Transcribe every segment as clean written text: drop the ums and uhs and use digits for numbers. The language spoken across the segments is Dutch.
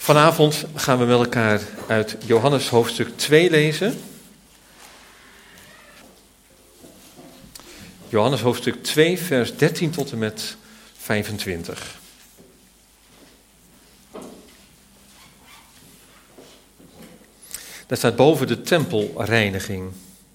Vanavond gaan we met elkaar uit Johannes hoofdstuk 2 lezen. Johannes hoofdstuk 2, vers 13 tot en met 25. Daar staat boven de tempelreiniging.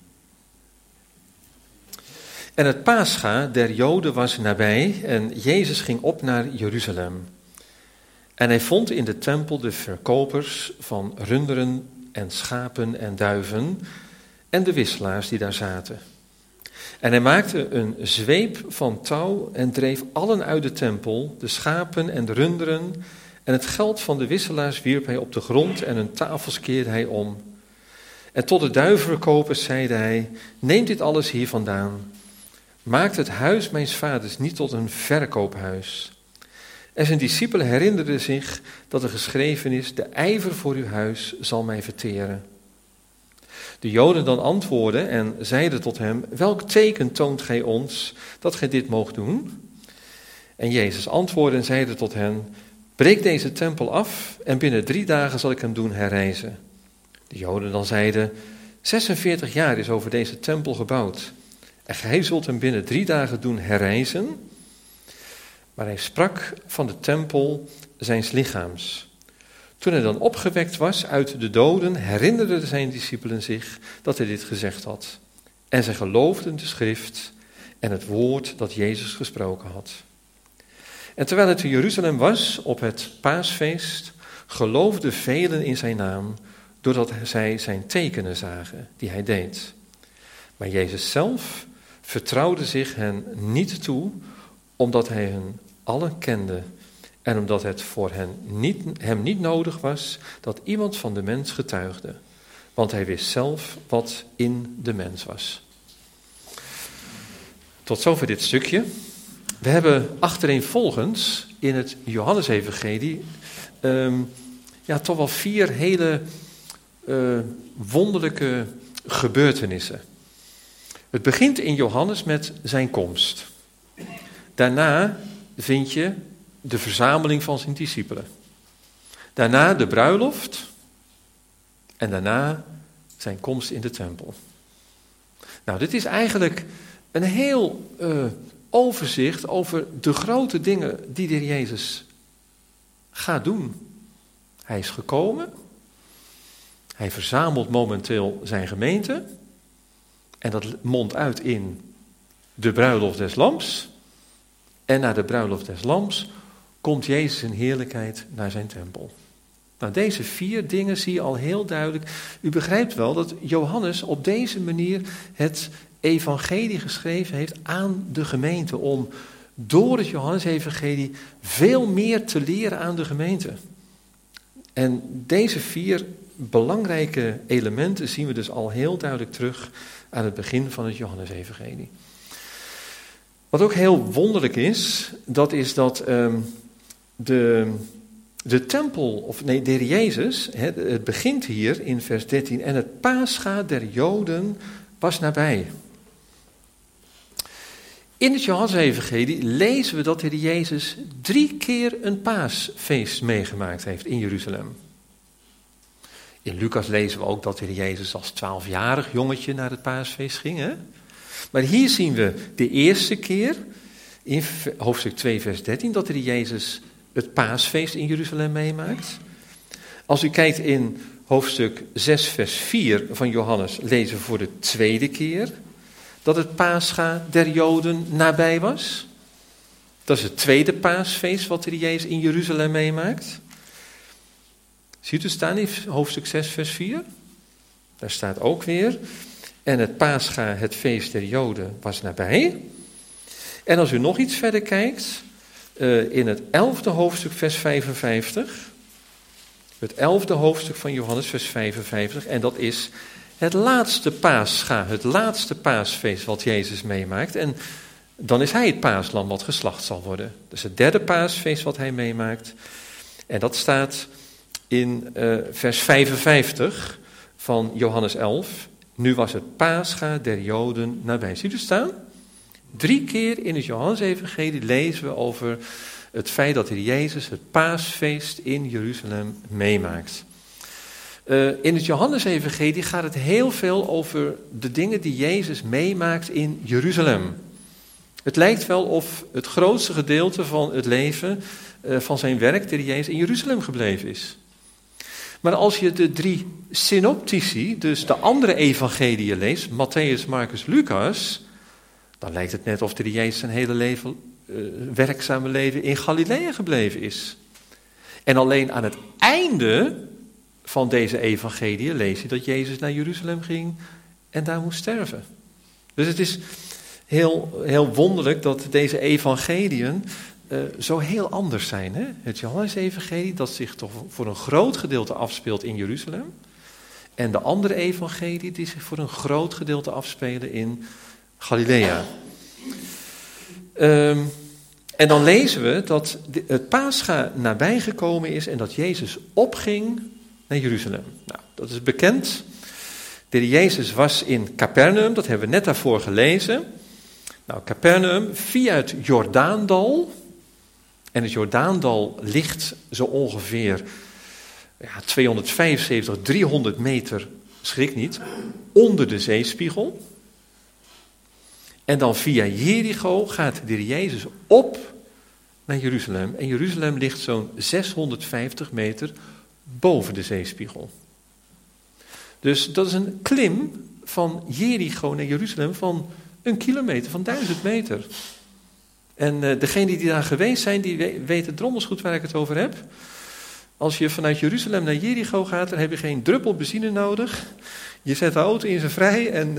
En het Pascha der Joden was nabij en Jezus ging op naar Jeruzalem. En hij vond in de tempel de verkopers van runderen en schapen en duiven en de wisselaars die daar zaten. En hij maakte een zweep van touw en dreef allen uit de tempel, de schapen en de runderen, en het geld van de wisselaars wierp hij op de grond en hun tafels keerde hij om. En tot de duivenverkopers zeide hij: neemt dit alles hier vandaan. Maakt het huis mijns vaders niet tot een verkoophuis. En zijn discipelen herinnerden zich dat er geschreven is: de ijver voor uw huis zal mij verteren. De Joden dan antwoordden en zeiden tot hem: welk teken toont gij ons dat gij dit moogt doen? En Jezus antwoordde en zeide tot hen: breek deze tempel af en binnen 3 dagen zal ik hem doen herrijzen. De Joden dan zeiden: 46 jaar is over deze tempel gebouwd en gij zult hem binnen 3 dagen doen herrijzen? Maar hij sprak van de tempel zijns lichaams. Toen hij dan opgewekt was uit de doden, herinnerden zijn discipelen zich dat hij dit gezegd had. En zij geloofden de schrift en het woord dat Jezus gesproken had. En terwijl het in Jeruzalem was, op het paasfeest, geloofden velen in zijn naam, doordat zij zijn tekenen zagen die hij deed. Maar Jezus zelf vertrouwde zich hen niet toe, omdat hij hen allen kende en omdat het voor hem niet nodig was dat iemand van de mens getuigde, want hij wist zelf wat in de mens was. Tot zover dit stukje. We hebben achtereenvolgens in het Johannesevangelie toch wel 4 hele wonderlijke gebeurtenissen. Het begint in Johannes met zijn komst. Daarna vind je de verzameling van zijn discipelen. Daarna de bruiloft. En daarna zijn komst in de tempel. Nou, dit is eigenlijk een heel overzicht over de grote dingen die de Heer Jezus gaat doen. Hij is gekomen. Hij verzamelt momenteel zijn gemeente. En dat mondt uit in de bruiloft des Lams. En na de bruiloft des Lams komt Jezus in heerlijkheid naar zijn tempel. Nou, deze 4 dingen zie je al heel duidelijk. U begrijpt wel dat Johannes op deze manier het evangelie geschreven heeft aan de gemeente. Om door het Johannesevangelie veel meer te leren aan de gemeente. En deze 4 belangrijke elementen zien we dus al heel duidelijk terug aan het begin van het Johannesevangelie. Wat ook heel wonderlijk is, dat is dat de tempel, de Heer Jezus, het begint hier in vers 13, en het Pascha der Joden was nabij. In het Johannesevangelie lezen we dat de Heer Jezus 3 keer een paasfeest meegemaakt heeft in Jeruzalem. In Lucas lezen we ook dat de Heer Jezus als 12-jarig jongetje naar het paasfeest ging, hè? Maar hier zien we de eerste keer, in hoofdstuk 2 vers 13, dat de Heer Jezus het paasfeest in Jeruzalem meemaakt. Als u kijkt in hoofdstuk 6 vers 4 van Johannes, lezen we voor de 2e keer dat het Pascha der Joden nabij was. Dat is het 2e paasfeest wat de Heer Jezus in Jeruzalem meemaakt. Ziet u staan in hoofdstuk 6 vers 4? Daar staat ook weer: en het Pascha, het feest der Joden, was nabij. En als u nog iets verder kijkt, in het 11e hoofdstuk, vers 55. Het 11e hoofdstuk van Johannes, vers 55. En dat is het laatste Pascha, het laatste paasfeest wat Jezus meemaakt. En dan is hij het paaslam wat geslacht zal worden. Dus het 3e paasfeest wat hij meemaakt. En dat staat in vers 55 van Johannes 11. Nu was het Pascha der Joden nabij. Ziet u staan? 3 keer in het Johannesevangelie lezen we over het feit dat Jezus het paasfeest in Jeruzalem meemaakt. In het Johannesevangelie gaat het heel veel over de dingen die Jezus meemaakt in Jeruzalem. Het lijkt wel of het grootste gedeelte van het leven van zijn werk, de Jezus, in Jeruzalem gebleven is. Maar als je de 3 synoptici, dus de andere evangeliën leest, Mattheüs, Marcus, Lucas, dan lijkt het net of de Jezus zijn hele leven, werkzame leven in Galilea gebleven is. En alleen aan het einde van deze evangelie lees je dat Jezus naar Jeruzalem ging en daar moest sterven. Dus het is heel wonderlijk dat deze evangeliën zo heel anders zijn. Hè? Het Johannesevangelie dat zich toch voor een groot gedeelte afspeelt in Jeruzalem. En de andere evangelie die zich voor een groot gedeelte afspelen in Galilea. En dan lezen we dat het Pascha nabijgekomen is en dat Jezus opging naar Jeruzalem. Nou, dat is bekend. De Jezus was in Capernaum, dat hebben we net daarvoor gelezen. Nou, Capernaum via het Jordaandal. En het Jordaandal ligt zo ongeveer 275, 300 meter, schrik niet, onder de zeespiegel. En dan via Jericho gaat de Jezus op naar Jeruzalem. En Jeruzalem ligt zo'n 650 meter boven de zeespiegel. Dus dat is een klim van Jericho naar Jeruzalem van 1 kilometer, van 1000 meter. En degenen die daar geweest zijn, die weten drommels goed waar ik het over heb. Als je vanuit Jeruzalem naar Jericho gaat, dan heb je geen druppel benzine nodig. Je zet de auto in zijn vrij en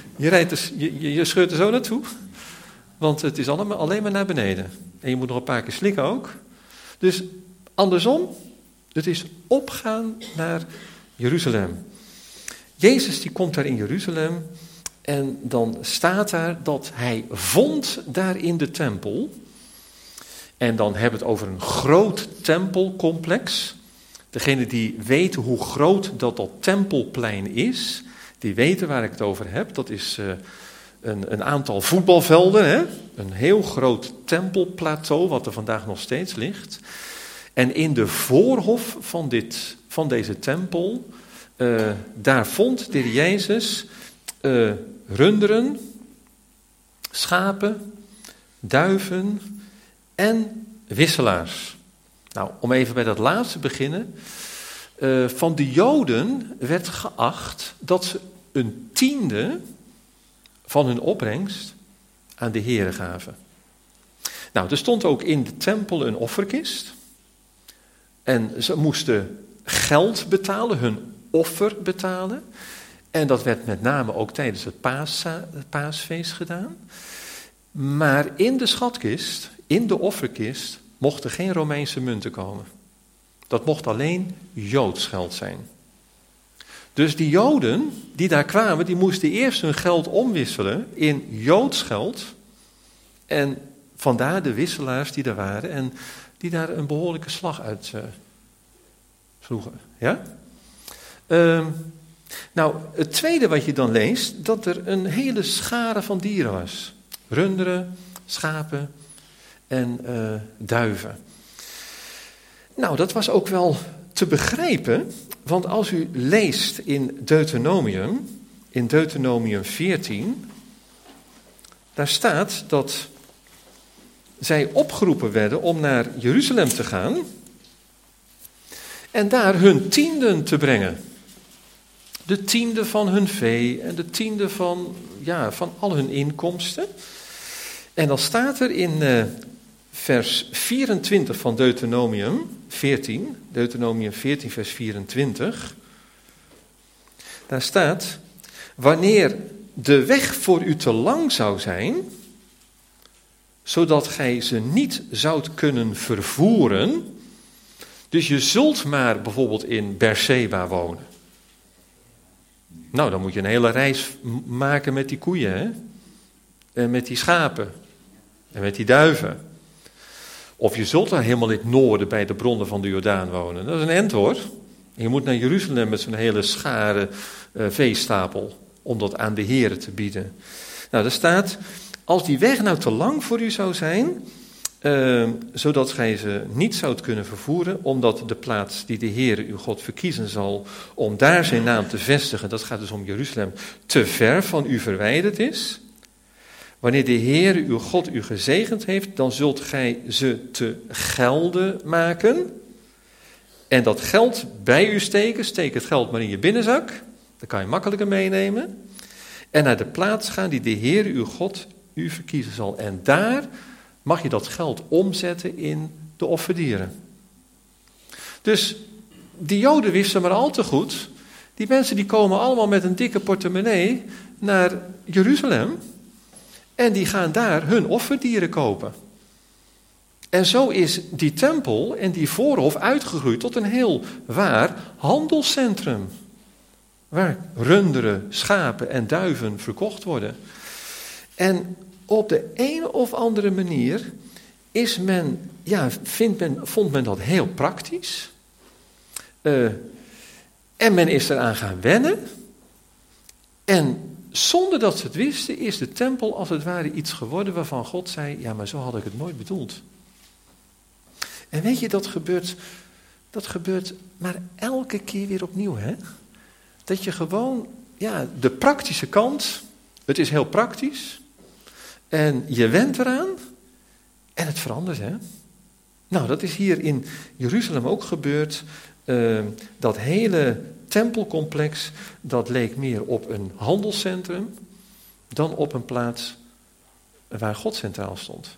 je scheurt er zo naartoe. Want het is alleen maar naar beneden. En je moet nog een paar keer slikken ook. Dus andersom, het is opgaan naar Jeruzalem. Jezus die komt daar in Jeruzalem en dan staat daar dat hij vond daar in de tempel. En dan hebben we het over een groot tempelcomplex. Degene die weten hoe groot dat tempelplein is, die weten waar ik het over heb. Dat is een aantal voetbalvelden, hè? Een heel groot tempelplateau wat er vandaag nog steeds ligt. En in de voorhof van deze tempel, daar vond de Jezus runderen, schapen, duiven en wisselaars. Nou, om even bij dat laatste te beginnen. Van de Joden werd geacht dat ze 1/10 van hun opbrengst aan de Here gaven. Nou, er stond ook in de tempel een offerkist. En ze moesten geld betalen, hun offer betalen. En dat werd met name ook tijdens het paasfeest gedaan. Maar in de schatkist, in de offerkist, mochten geen Romeinse munten komen. Dat mocht alleen Joods geld zijn. Dus die Joden die daar kwamen, die moesten eerst hun geld omwisselen in Joods geld. En vandaar de wisselaars die er waren en die daar een behoorlijke slag uit sloegen. Ja? Nou, het tweede wat je dan leest, dat er een hele schare van dieren was. Runderen, schapen en duiven. Nou, dat was ook wel te begrijpen, want als u leest in Deuteronomium 14, daar staat dat zij opgeroepen werden om naar Jeruzalem te gaan en daar hun tienden te brengen. De tiende van hun vee en de tiende van al hun inkomsten. En dan staat er in vers 24 van Deuteronomium 14 vers 24, daar staat: wanneer de weg voor u te lang zou zijn, zodat gij ze niet zoudt kunnen vervoeren, dus je zult maar bijvoorbeeld in Beersheba wonen. Nou, dan moet je een hele reis maken met die koeien, hè? En met die schapen en met die duiven. Of je zult daar helemaal in het noorden bij de bronnen van de Jordaan wonen. Dat is een end hoor. Je moet naar Jeruzalem met zo'n hele schare veestapel om dat aan de Here te bieden. Nou, er staat, als die weg nou te lang voor u zou zijn, zodat gij ze niet zoudt kunnen vervoeren, omdat de plaats die de Heere uw God verkiezen zal, om daar zijn naam te vestigen, dat gaat dus om Jeruzalem, te ver van u verwijderd is. Wanneer de Heere uw God u gezegend heeft, dan zult gij ze te gelde maken en dat geld bij u steken. Steek het geld maar in je binnenzak, dan kan je makkelijker meenemen. En naar de plaats gaan die de Heere uw God u verkiezen zal. En daar mag je dat geld omzetten in de offerdieren. Dus die Joden wisten maar al te goed. Die mensen die komen allemaal met een dikke portemonnee naar Jeruzalem. En die gaan daar hun offerdieren kopen. En zo is die tempel en die voorhof uitgegroeid tot een heel waar handelscentrum. Waar runderen, schapen en duiven verkocht worden. En op de een of andere manier vond men dat heel praktisch. En men is eraan gaan wennen. En zonder dat ze het wisten, is de tempel als het ware iets geworden waarvan God zei, ja, maar zo had ik het nooit bedoeld. En weet je, dat gebeurt maar elke keer weer opnieuw, hè? Dat je gewoon, de praktische kant, het is heel praktisch. En je went eraan en het verandert, hè. Nou, dat is hier in Jeruzalem ook gebeurd. Dat hele tempelcomplex, dat leek meer op een handelscentrum dan op een plaats waar God centraal stond.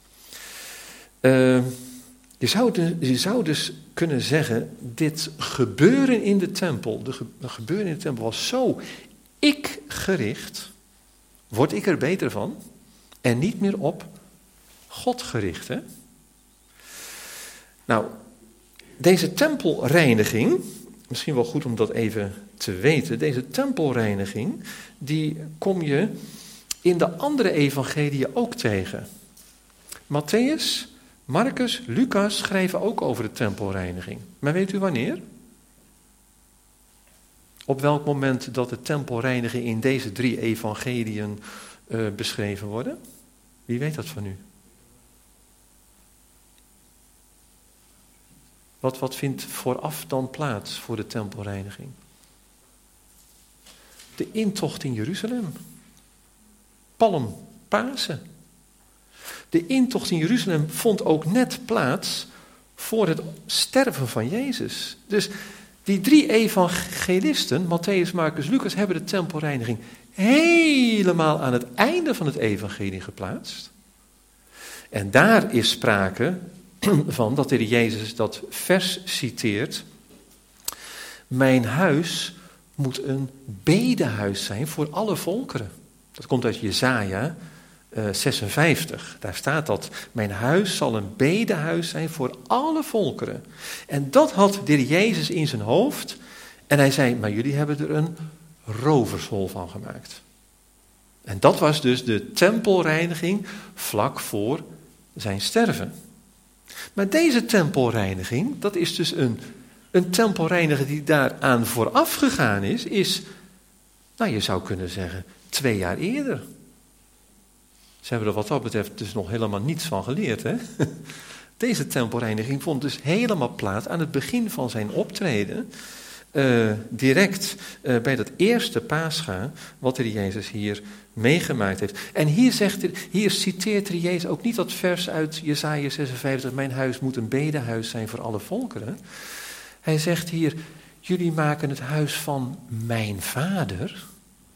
Je zou dus kunnen zeggen, dit gebeuren in de tempel, de gebeuren in de tempel was zo ik-gericht, word ik er beter van, en niet meer op God gericht. Hè? Nou, deze tempelreiniging, misschien wel goed om dat even te weten, deze tempelreiniging, die kom je in de andere evangeliën ook tegen. Matthäus, Marcus, Lucas schrijven ook over de tempelreiniging. Maar weet u wanneer? Op welk moment dat de tempelreiniging in deze 3 evangeliën beschreven worden? Wie weet dat van u? Wat vindt vooraf dan plaats voor de tempelreiniging? De intocht in Jeruzalem. Palm, Pasen. De intocht in Jeruzalem vond ook net plaats voor het sterven van Jezus. Dus die 3 evangelisten, Matthäus, Marcus, Lucas, hebben de tempelreiniging helemaal aan het einde van het evangelie geplaatst. En daar is sprake van dat de Heer Jezus dat vers citeert. Mijn huis moet een bedehuis zijn voor alle volkeren. Dat komt uit Jesaja 56. Daar staat dat. Mijn huis zal een bedehuis zijn voor alle volkeren. En dat had de Heer Jezus in zijn hoofd. En hij zei, maar jullie hebben er een rovershol van gemaakt. En dat was dus de tempelreiniging vlak voor zijn sterven. Maar deze tempelreiniging, dat is dus een tempelreiniging die daaraan vooraf gegaan is, nou je zou kunnen zeggen, 2 jaar eerder. Ze hebben er wat dat betreft dus nog helemaal niets van geleerd, hè? Deze tempelreiniging vond dus helemaal plaats aan het begin van zijn optreden. Direct bij dat eerste Pascha, wat de Jezus hier meegemaakt heeft. En hier citeert de Jezus ook niet dat vers uit Jesaja 56, mijn huis moet een bedehuis zijn voor alle volkeren. Hij zegt hier, jullie maken het huis van mijn vader.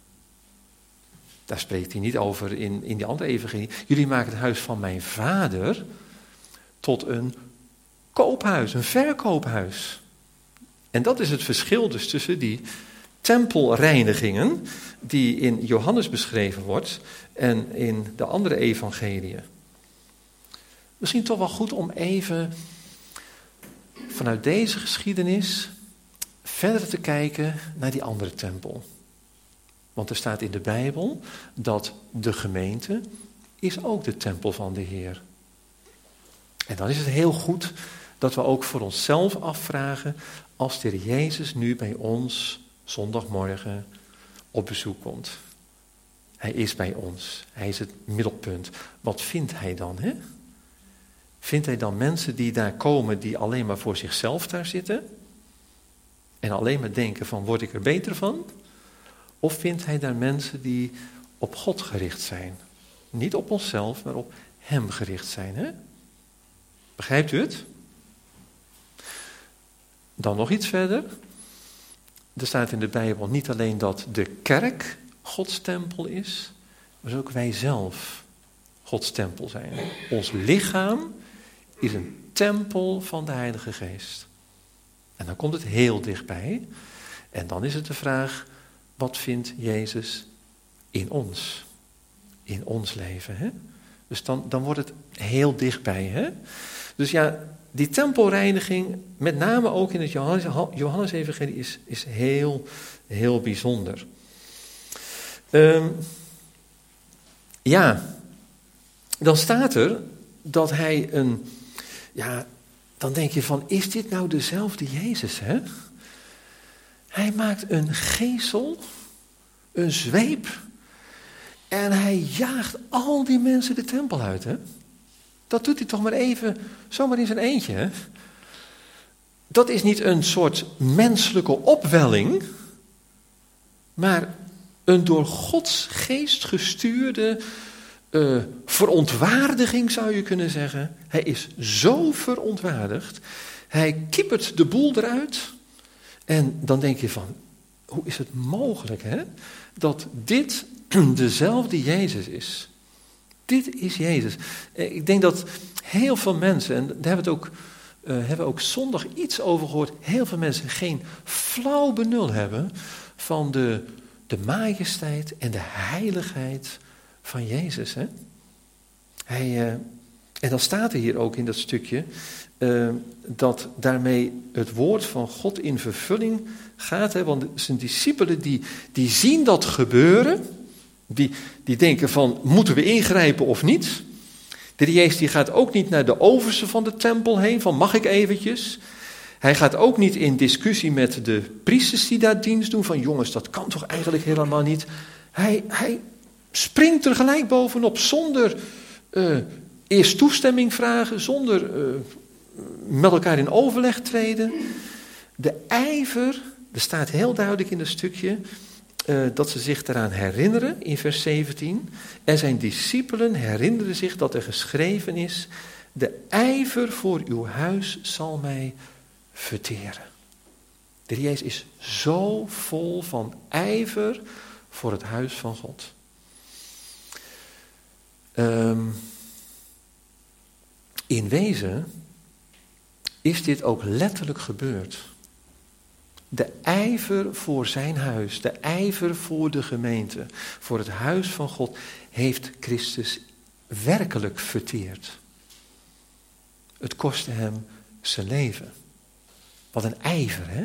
Daar spreekt hij niet over in die andere evangelie. Jullie maken het huis van mijn vader tot een koophuis, een verkoophuis. En dat is het verschil dus tussen die tempelreinigingen die in Johannes beschreven wordt en in de andere evangeliën. Misschien toch wel goed om even vanuit deze geschiedenis verder te kijken naar die andere tempel. Want er staat in de Bijbel dat de gemeente is ook de tempel van de Heer. En dan is het heel goed dat we ook voor onszelf afvragen, als de Heer Jezus nu bij ons zondagmorgen op bezoek komt. Hij is bij ons, hij is het middelpunt. Wat vindt hij dan, hè? Vindt hij dan mensen die daar komen die alleen maar voor zichzelf daar zitten? En alleen maar denken van, word ik er beter van? Of vindt hij daar mensen die op God gericht zijn? Niet op onszelf, maar op hem gericht zijn. Hè? Begrijpt u het? Dan nog iets verder. Er staat in de Bijbel niet alleen dat de kerk Gods tempel is, maar ook wij zelf Gods tempel zijn. Ons lichaam is een tempel van de Heilige Geest. En dan komt het heel dichtbij. En dan is het de vraag, wat vindt Jezus in ons? In ons leven. Hè? Dus dan wordt het heel dichtbij. Hè? Dus ja, die tempelreiniging, met name ook in het Johannes-evangelie, is heel, heel bijzonder. Dan staat er dat hij dan denk je van, is dit nou dezelfde Jezus, hè? Hij maakt een geesel, een zweep, en hij jaagt al die mensen de tempel uit, hè? Dat doet hij toch maar even, zomaar in zijn eentje, hè? Dat is niet een soort menselijke opwelling, maar een door Gods geest gestuurde verontwaardiging, zou je kunnen zeggen. Hij is zo verontwaardigd. Hij kippert de boel eruit. En dan denk je van, hoe is het mogelijk, hè? Dat dit dezelfde Jezus is. Dit is Jezus. Ik denk dat heel veel mensen, en daar hebben we ook zondag iets over gehoord, heel veel mensen geen flauw benul hebben van de majesteit en de heiligheid van Jezus. Hè? En dan staat er hier ook in dat stukje dat daarmee het woord van God in vervulling gaat. Hè? Want zijn discipelen die zien dat gebeuren. Die denken van, moeten we ingrijpen of niet? De Jezus die gaat ook niet naar de overste van de tempel heen, van mag ik eventjes? Hij gaat ook niet in discussie met de priesters die daar dienst doen, van jongens, dat kan toch eigenlijk helemaal niet? Hij springt er gelijk bovenop, zonder eerst toestemming vragen, zonder met elkaar in overleg treden. De ijver, er staat heel duidelijk in het stukje, dat ze zich daaraan herinneren in vers 17. En zijn discipelen herinneren zich dat er geschreven is, de ijver voor uw huis zal mij verteren. De Jezus is zo vol van ijver voor het huis van God. In wezen is dit ook letterlijk gebeurd. De ijver voor zijn huis, de ijver voor de gemeente, voor het huis van God, heeft Christus werkelijk verteerd. Het kostte hem zijn leven. Wat een ijver, hè?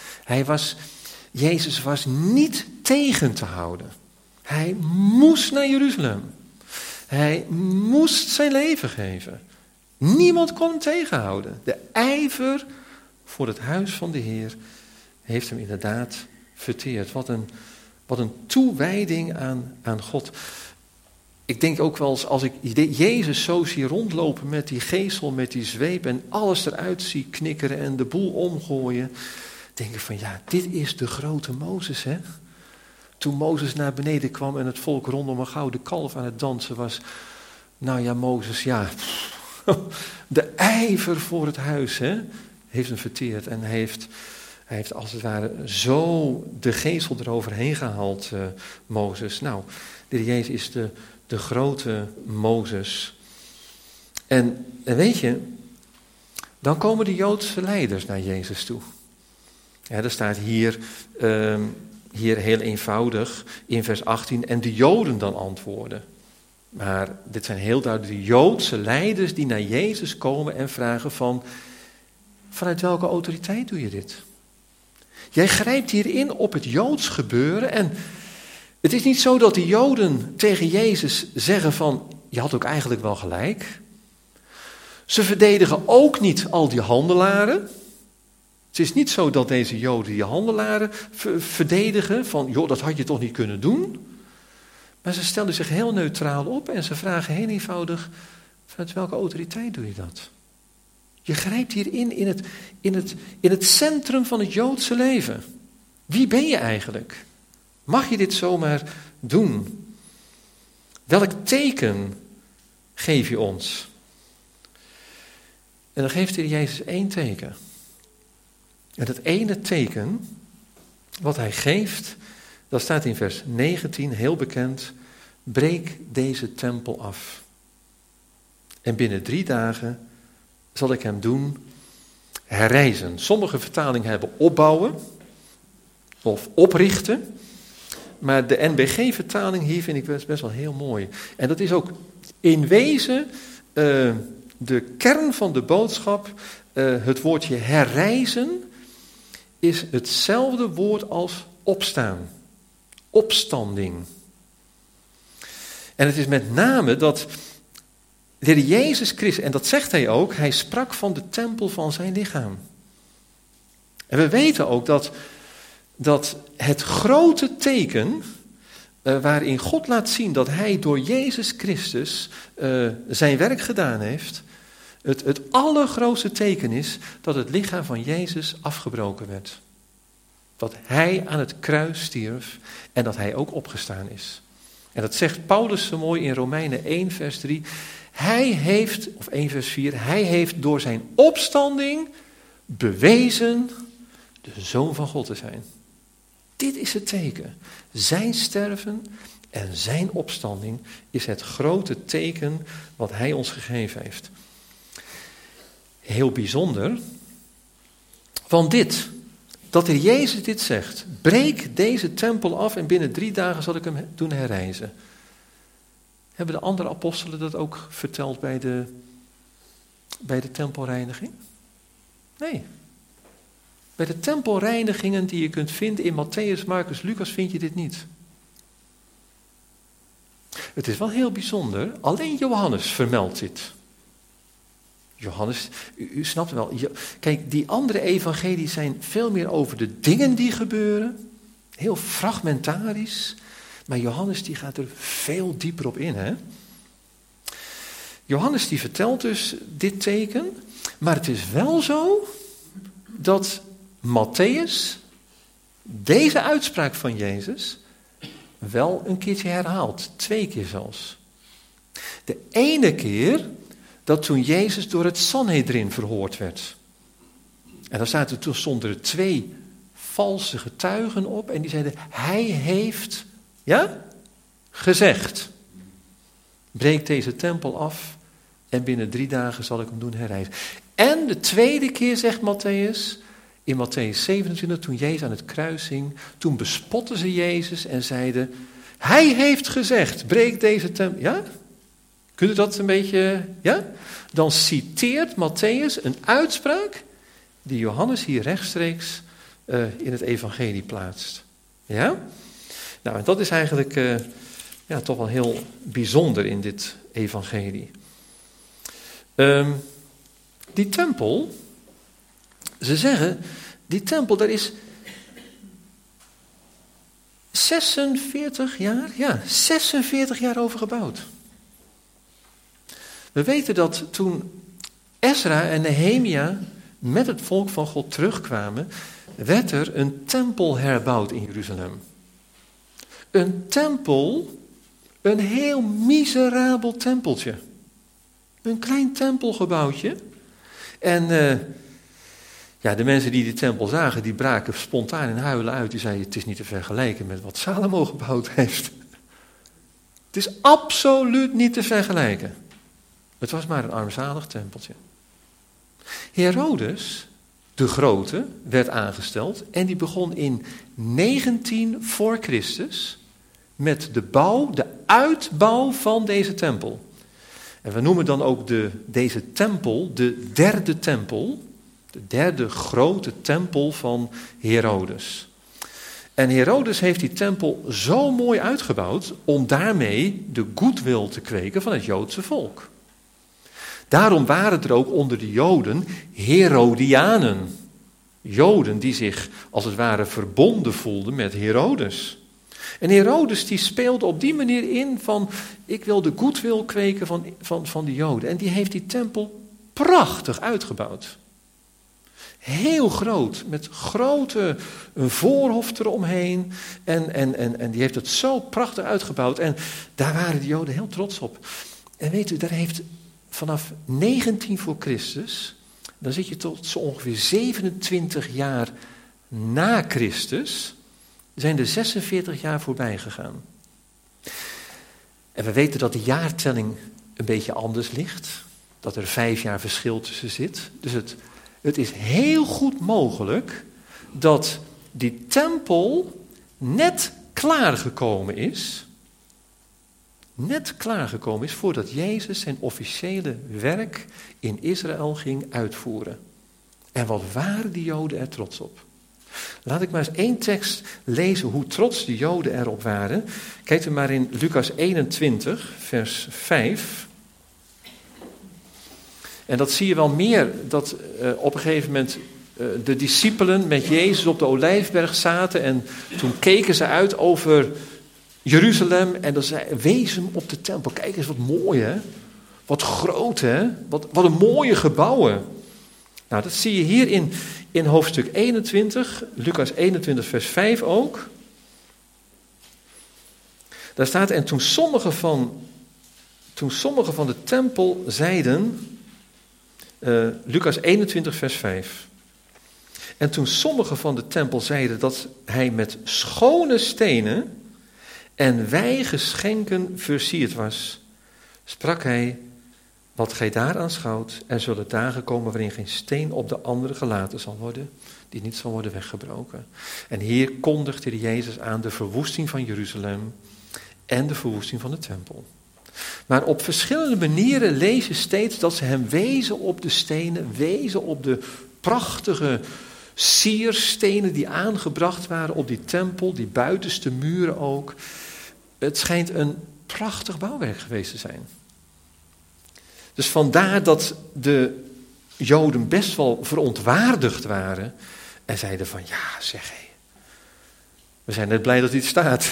Jezus was niet tegen te houden. Hij moest naar Jeruzalem. Hij moest zijn leven geven. Niemand kon hem tegenhouden. De ijver voor het huis van de Heer heeft hem inderdaad verteerd. Wat een toewijding aan God. Ik denk ook wel eens, als ik Jezus zo zie rondlopen met die geesel, met die zweep en alles eruit zie knikkeren en de boel omgooien, denk ik van ja, dit is de grote Mozes, hè. Toen Mozes naar beneden kwam en het volk rondom een gouden kalf aan het dansen was. Nou ja, Mozes, ja, de ijver voor het huis, hè, heeft hem verteerd en hij heeft als het ware zo de geesel eroverheen gehaald, Mozes. Nou, de Jezus is de grote Mozes. En weet je, dan komen de Joodse leiders naar Jezus toe. Ja, er staat hier heel eenvoudig in vers 18, en de Joden dan antwoorden. Maar dit zijn heel duidelijk de Joodse leiders die naar Jezus komen en vragen vanuit welke autoriteit doe je dit? Jij grijpt hierin op het Joods gebeuren en het is niet zo dat de Joden tegen Jezus zeggen van, je had ook eigenlijk wel gelijk. Ze verdedigen ook niet al die handelaren. Het is niet zo dat deze Joden die handelaren verdedigen van, joh, dat had je toch niet kunnen doen. Maar ze stellen zich heel neutraal op en ze vragen heel eenvoudig, Vanuit welke autoriteit doe je dat? Je grijpt hierin in het centrum van het Joodse leven. Wie ben je eigenlijk? Mag je dit zomaar doen? Welk teken geef je ons? En dan geeft de Heer Jezus 1 teken. En dat ene teken wat hij geeft, dat staat in vers 19, heel bekend. Breek deze tempel af. En binnen 3 dagen zal ik hem doen herrijzen. Sommige vertalingen hebben opbouwen of oprichten. Maar de NBG-vertaling hier vind ik best wel heel mooi. En dat is ook in wezen de kern van de boodschap. Het woordje herrijzen is hetzelfde woord als opstaan. Opstanding. En het is met name dat de Heer Jezus Christus, en dat zegt hij ook, hij sprak van de tempel van zijn lichaam. En we weten ook dat het grote teken waarin God laat zien dat hij door Jezus Christus zijn werk gedaan heeft, het allergrootste teken is dat het lichaam van Jezus afgebroken werd. Dat hij aan het kruis stierf en dat hij ook opgestaan is. En dat zegt Paulus zo mooi in Romeinen 1 vers 3. Hij heeft, of 1 vers 4, hij heeft door zijn opstanding bewezen de Zoon van God te zijn. Dit is het teken. Zijn sterven en zijn opstanding is het grote teken wat hij ons gegeven heeft. Heel bijzonder, want dat de Jezus dit zegt, breek deze tempel af en binnen 3 dagen zal ik hem doen herrijzen. Hebben de andere apostelen dat ook verteld bij de tempelreiniging? Nee. Bij de tempelreinigingen die je kunt vinden in Matthäus, Marcus, Lucas vind je dit niet. Het is wel heel bijzonder, alleen Johannes vermeldt dit. Johannes, u snapt wel, kijk, die andere evangelies zijn veel meer over de dingen die gebeuren, heel fragmentarisch, maar Johannes die gaat er veel dieper op in, hè. Johannes die vertelt dus dit teken, maar het is wel zo dat Matthäus deze uitspraak van Jezus wel een keertje herhaalt, 2 keer zelfs. De ene keer dat toen Jezus door het Sanhedrin verhoord werd. En toen stonden er 2 valse getuigen op en die zeiden, hij heeft, gezegd, breek deze tempel af en binnen 3 dagen zal ik hem doen herrijzen. En de tweede keer zegt Matthäus, in Matthäus 27, toen Jezus aan het kruis hing, toen bespotten ze Jezus en zeiden, hij heeft gezegd, breek deze tempel. Ja? Kunt u dat een beetje, Dan citeert Matthäus een uitspraak die Johannes hier rechtstreeks in het evangelie plaatst. Ja? Nou, en dat is eigenlijk toch wel heel bijzonder in dit evangelie. Die tempel, ze zeggen, die tempel, daar is 46 jaar over gebouwd. We weten dat toen Ezra en Nehemia met het volk van God terugkwamen, werd er een tempel herbouwd in Jeruzalem. Een tempel, een heel miserabel tempeltje. Een klein tempelgebouwtje. En de mensen die tempel zagen, die braken spontaan in huilen uit. Die zeiden, het is niet te vergelijken met wat Salomo gebouwd heeft. Het is absoluut niet te vergelijken. Het was maar een armzalig tempeltje. Herodes, de Grote, werd aangesteld en die begon in 19 voor Christus met de uitbouw van deze tempel. En we noemen dan ook deze tempel de 3e tempel, de 3e grote tempel van Herodes. En Herodes heeft die tempel zo mooi uitgebouwd om daarmee de goodwill te kweken van het Joodse volk. Daarom waren er ook onder de Joden Herodianen. Joden die zich als het ware verbonden voelden met Herodes. En Herodes die speelde op die manier in van, ik wil de goodwill kweken van de Joden. En die heeft die tempel prachtig uitgebouwd. Heel groot, met grote voorhof eromheen. En die heeft het zo prachtig uitgebouwd. En daar waren de Joden heel trots op. En weet u, daar heeft vanaf 19 voor Christus, dan zit je tot zo ongeveer 27 jaar na Christus, zijn er 46 jaar voorbij gegaan. En we weten dat de jaartelling een beetje anders ligt. Dat er 5 jaar verschil tussen zit. Dus het is heel goed mogelijk dat die tempel net klaargekomen is. Net klaargekomen is voordat Jezus zijn officiële werk in Israël ging uitvoeren. En wat waren die Joden er trots op? Laat ik maar eens 1 tekst lezen hoe trots de Joden erop waren. Kijk u maar in Lucas 21, vers 5. En dat zie je wel meer, dat op een gegeven moment de discipelen met Jezus op de Olijfberg zaten. En toen keken ze uit over Jeruzalem en dan wezen hem op de tempel. Kijk eens wat mooi hè, wat groot hè, wat een mooie gebouwen. Nou, dat zie je hier in hoofdstuk 21, Lucas 21 vers 5 ook. Daar staat, en toen sommigen van de tempel zeiden, Lucas 21 vers 5. En toen sommigen van de tempel zeiden dat hij met schone stenen en wijgeschenken versierd was, sprak hij, wat gij daar aanschouwt, er zullen dagen komen waarin geen steen op de andere gelaten zal worden, die niet zal worden weggebroken. En hier kondigde de Jezus aan de verwoesting van Jeruzalem en de verwoesting van de tempel. Maar op verschillende manieren lees je steeds dat ze hem wezen op de stenen, wezen op de prachtige sierstenen die aangebracht waren op die tempel, die buitenste muren ook. Het schijnt een prachtig bouwwerk geweest te zijn. Dus vandaar dat de Joden best wel verontwaardigd waren en zeiden van, ja zeg hé, we zijn net blij dat dit staat.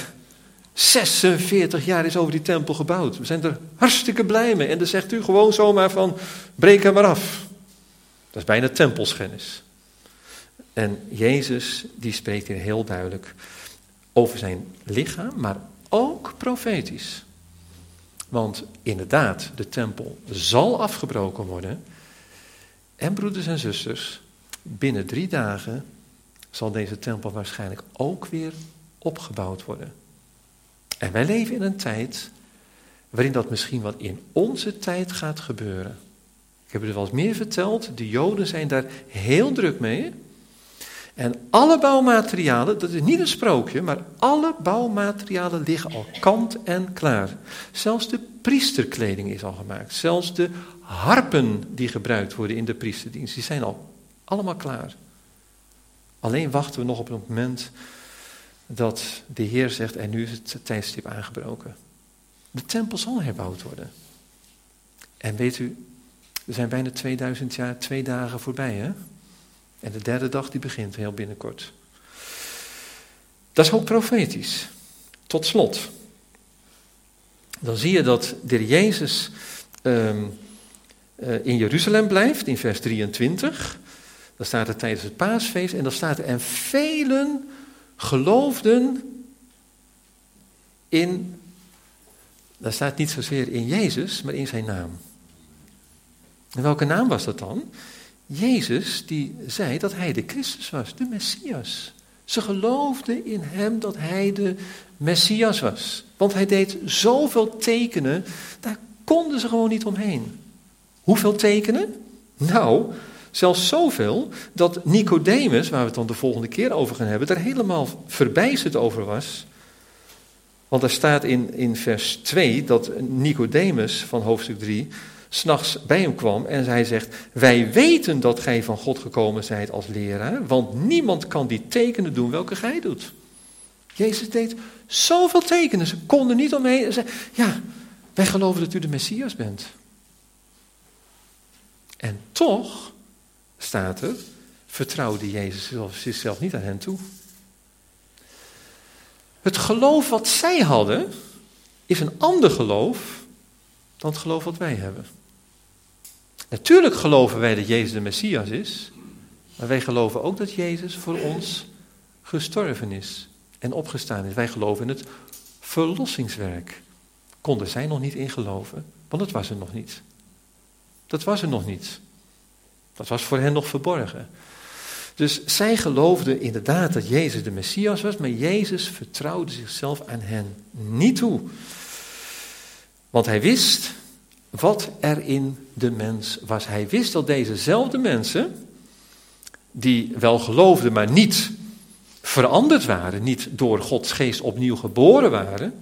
46 jaar is over die tempel gebouwd. We zijn er hartstikke blij mee. En dan zegt u gewoon zomaar van, breek hem maar af. Dat is bijna tempelschennis. En Jezus, die spreekt hier heel duidelijk over zijn lichaam, maar ook profetisch. Want inderdaad, de tempel zal afgebroken worden. En broeders en zusters, binnen 3 dagen zal deze tempel waarschijnlijk ook weer opgebouwd worden. En wij leven in een tijd waarin dat misschien wat in onze tijd gaat gebeuren. Ik heb u er wel eens meer verteld, de Joden zijn daar heel druk mee. En alle bouwmaterialen, dat is niet een sprookje, maar alle bouwmaterialen liggen al kant en klaar. Zelfs de priesterkleding is al gemaakt. Zelfs de harpen die gebruikt worden in de priesterdienst, die zijn al allemaal klaar. Alleen wachten we nog op het moment dat de Heer zegt, en nu is het tijdstip aangebroken. De tempel zal herbouwd worden. En weet u, er zijn bijna 2000 jaar, 2 dagen voorbij, hè? En de 3e dag die begint heel binnenkort. Dat is ook profetisch. Tot slot. Dan zie je dat de Heer Jezus in Jeruzalem blijft, in vers 23. Dan staat het tijdens het paasfeest en dan staat er, en velen geloofden in, daar staat niet zozeer in Jezus, maar in zijn naam. En welke naam was dat dan? Jezus die zei dat hij de Christus was, de Messias. Ze geloofden in hem dat hij de Messias was. Want hij deed zoveel tekenen, daar konden ze gewoon niet omheen. Hoeveel tekenen? Nou, zelfs zoveel dat Nicodemus, waar we het dan de volgende keer over gaan hebben, daar helemaal verbijsterd over was. Want er staat in vers 2 dat Nicodemus van hoofdstuk 3 s'nachts bij hem kwam en hij zegt, wij weten dat gij van God gekomen zijt als leraar, want niemand kan die tekenen doen welke gij doet. Jezus deed zoveel tekenen, ze konden niet omheen. En zei, ja, wij geloven dat u de Messias bent. En toch, staat er, vertrouwde Jezus zichzelf niet aan hen toe. Het geloof wat zij hadden, is een ander geloof dan het geloof wat wij hebben. Natuurlijk geloven wij dat Jezus de Messias is, maar wij geloven ook dat Jezus voor ons gestorven is en opgestaan is. Wij geloven in het verlossingswerk. Konden zij nog niet in geloven, want dat was er nog niet. Dat was er nog niet. Dat was voor hen nog verborgen. Dus zij geloofden inderdaad dat Jezus de Messias was, maar Jezus vertrouwde zichzelf aan hen niet toe. Want hij wist wat er in de mens was. Hij wist dat dezezelfde mensen, die wel geloofden, maar niet veranderd waren, niet door Gods geest opnieuw geboren waren.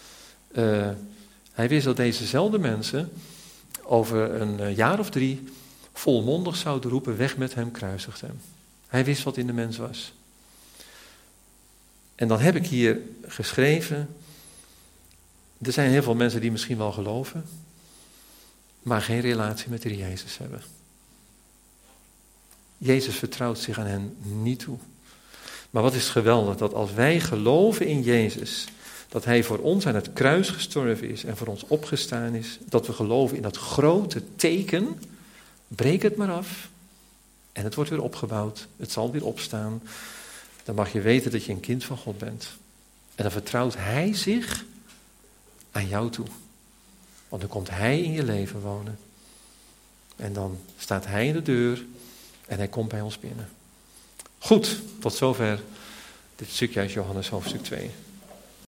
Hij wist dat dezezelfde mensen over een jaar of 3 volmondig zouden roepen, weg met hem, kruisigt hem. Hij wist wat in de mens was. En dan heb ik hier geschreven, er zijn heel veel mensen die misschien wel geloven, maar geen relatie met de Jezus hebben. Jezus vertrouwt zich aan hen niet toe. Maar wat is geweldig, dat als wij geloven in Jezus, dat hij voor ons aan het kruis gestorven is en voor ons opgestaan is, dat we geloven in dat grote teken, breek het maar af en het wordt weer opgebouwd, het zal weer opstaan. Dan mag je weten dat je een kind van God bent. En dan vertrouwt hij zich aan jou toe. Want dan komt hij in je leven wonen. En dan staat hij in de deur en hij komt bij ons binnen. Goed, tot zover dit stukje uit Johannes hoofdstuk 2.